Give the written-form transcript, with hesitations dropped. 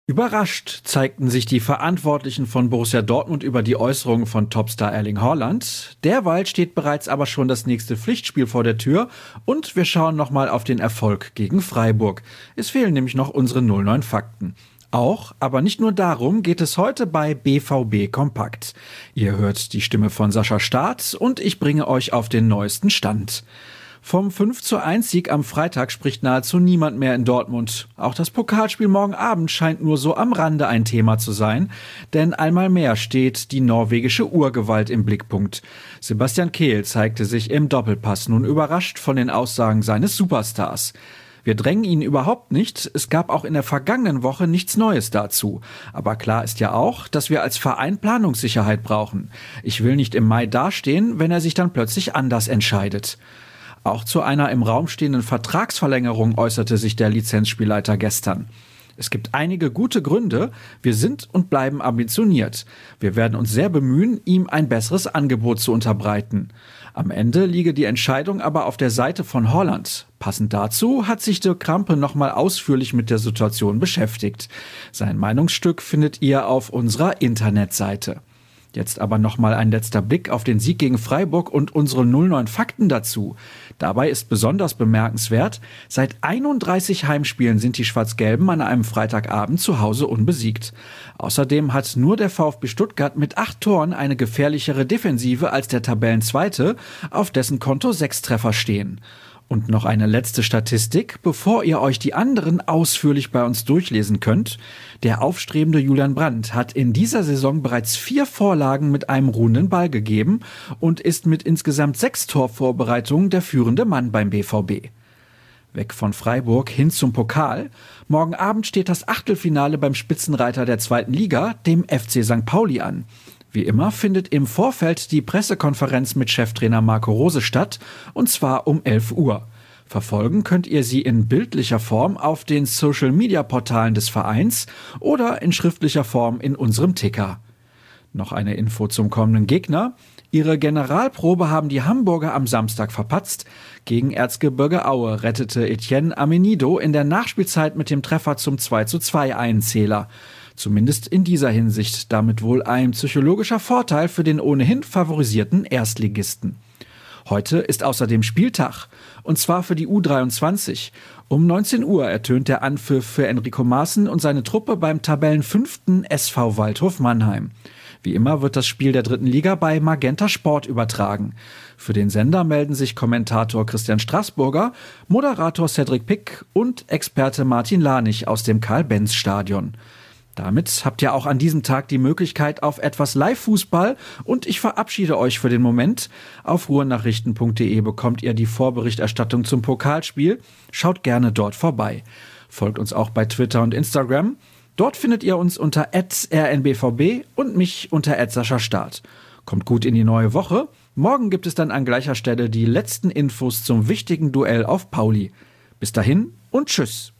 Überrascht zeigten sich die Verantwortlichen von Borussia Dortmund über die Äußerungen von Topstar Erling Haaland. Derweil steht bereits aber schon das nächste Pflichtspiel vor der Tür und wir schauen nochmal auf den Erfolg gegen Freiburg. Es fehlen nämlich noch unsere 09 Fakten. Auch, aber nicht nur darum, geht es heute bei BVB Kompakt. Ihr hört die Stimme von Sascha Staat und ich bringe euch auf den neuesten Stand. Vom 5:1-Sieg am Freitag spricht nahezu niemand mehr in Dortmund. Auch das Pokalspiel morgen Abend scheint nur so am Rande ein Thema zu sein, denn einmal mehr steht die norwegische Urgewalt im Blickpunkt. Sebastian Kehl zeigte sich im Doppelpass nun überrascht von den Aussagen seines Superstars. Wir drängen ihn überhaupt nicht, es gab auch in der vergangenen Woche nichts Neues dazu. Aber klar ist ja auch, dass wir als Verein Planungssicherheit brauchen. Ich will nicht im Mai dastehen, wenn er sich dann plötzlich anders entscheidet. Auch zu einer im Raum stehenden Vertragsverlängerung äußerte sich der Lizenzspielleiter gestern. Es gibt einige gute Gründe, wir sind und bleiben ambitioniert. Wir werden uns sehr bemühen, ihm ein besseres Angebot zu unterbreiten. Am Ende liege die Entscheidung aber auf der Seite von Haaland. Passend dazu hat sich Dirk Krampe nochmal ausführlich mit der Situation beschäftigt. Sein Meinungsstück findet ihr auf unserer Internetseite. Jetzt aber nochmal ein letzter Blick auf den Sieg gegen Freiburg und unsere 09 Fakten dazu. Dabei ist besonders bemerkenswert, seit 31 Heimspielen sind die Schwarz-Gelben an einem Freitagabend zu Hause unbesiegt. Außerdem hat nur der VfB Stuttgart mit 8 Toren eine gefährlichere Defensive als der Tabellenzweite, auf dessen Konto 6 Treffer stehen. Und noch eine letzte Statistik, bevor ihr euch die anderen ausführlich bei uns durchlesen könnt. Der aufstrebende Julian Brandt hat in dieser Saison bereits 4 Vorlagen mit einem ruhenden Ball gegeben und ist mit insgesamt 6 Torvorbereitungen der führende Mann beim BVB. Weg von Freiburg hin zum Pokal. Morgen Abend steht das Achtelfinale beim Spitzenreiter der 2. Liga, dem FC St. Pauli, an. Wie immer findet im Vorfeld die Pressekonferenz mit Cheftrainer Marco Rose statt, und zwar um 11 Uhr. Verfolgen könnt ihr sie in bildlicher Form auf den Social-Media-Portalen des Vereins oder in schriftlicher Form in unserem Ticker. Noch eine Info zum kommenden Gegner. Ihre Generalprobe haben die Hamburger am Samstag verpatzt. Gegen Erzgebirge Aue rettete Etienne Amenido in der Nachspielzeit mit dem Treffer zum 2:2 einen Zähler. Zumindest in dieser Hinsicht damit wohl ein psychologischer Vorteil für den ohnehin favorisierten Erstligisten. Heute ist außerdem Spieltag, und zwar für die U23. Um 19 Uhr ertönt der Anpfiff für Enrico Maaßen und seine Truppe beim Tabellenfünften SV Waldhof Mannheim. Wie immer wird das Spiel der 3. Liga bei Magenta Sport übertragen. Für den Sender melden sich Kommentator Christian Straßburger, Moderator Cedric Pick und Experte Martin Lanich aus dem Karl-Benz-Stadion. Damit habt ihr auch an diesem Tag die Möglichkeit auf etwas Live-Fußball und ich verabschiede euch für den Moment. Auf ruhrnachrichten.de bekommt ihr die Vorberichterstattung zum Pokalspiel. Schaut gerne dort vorbei. Folgt uns auch bei Twitter und Instagram. Dort findet ihr uns unter @rnbvb und mich unter @SaschaStaat. Kommt gut in die neue Woche. Morgen gibt es dann an gleicher Stelle die letzten Infos zum wichtigen Duell auf Pauli. Bis dahin und tschüss.